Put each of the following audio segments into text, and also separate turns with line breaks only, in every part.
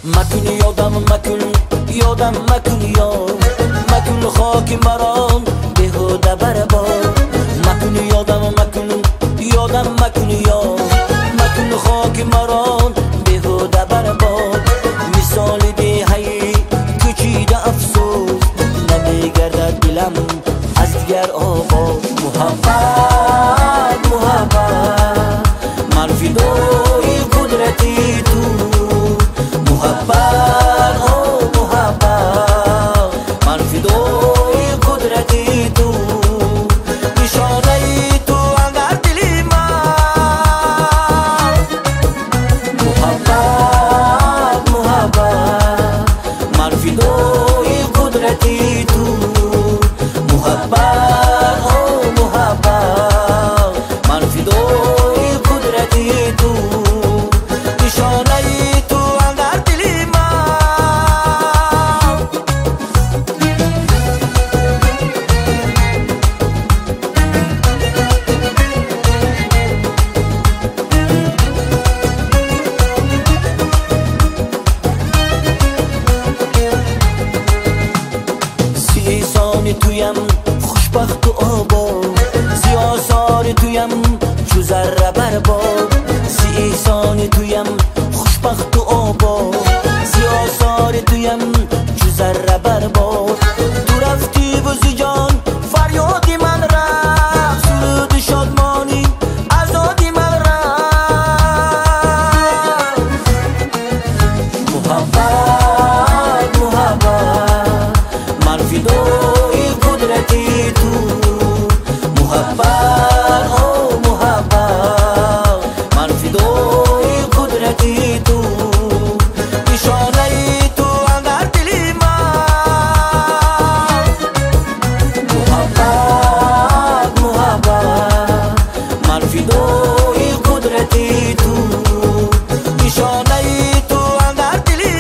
مکن یادم مکن یادم مکن یاد مکن خاک مران بیهوده بر باد مکن یادم مکن یادم مکن یاد مکن خاک مران بیهوده بر باد مثال دیهی کشیده افسوس نمیگردد دلم از دیگر آغاز محبت محبت من فدای قدرتی تو محبت محبت من فدای قدرتی تو نشانه تو اگر دلی من محبت محبت من فدای قدرتی تو محبت محبت من فدای قدرتی تو نشانه تو اگر دلی من سی سان تویم خوشبخت و آباد سی آثار تویم چو ذره بر باد سی سان تویم خوشبخت و آباد سی آثار تویم چو ذره بر باد تو رفتی و جان فریادی من رفت سرود شادمانی آزادی من رفت محبت محبت من فدای قدرتی تو محبت محبت من فدای قدرتی تو نشانه تو اگر دلی من محبت محبت من فدای قدرتی تو نشانه تو اگر دلی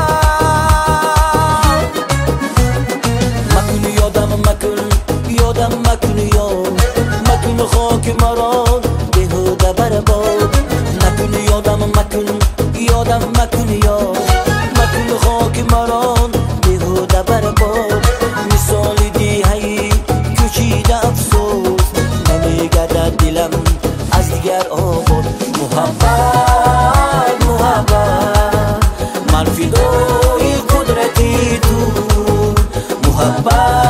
من مکن یادم مکن یادم مکن یاد مکن خاک مران بیهوده بر باد نکن یادم مکن یادم مکن یاد مکن خاک مران بیهوده بر باد مثال دیهی کشیده افسوس نمیگردد دلم از دیگر آباد محبت محبت من فدای قدرتی تو محبت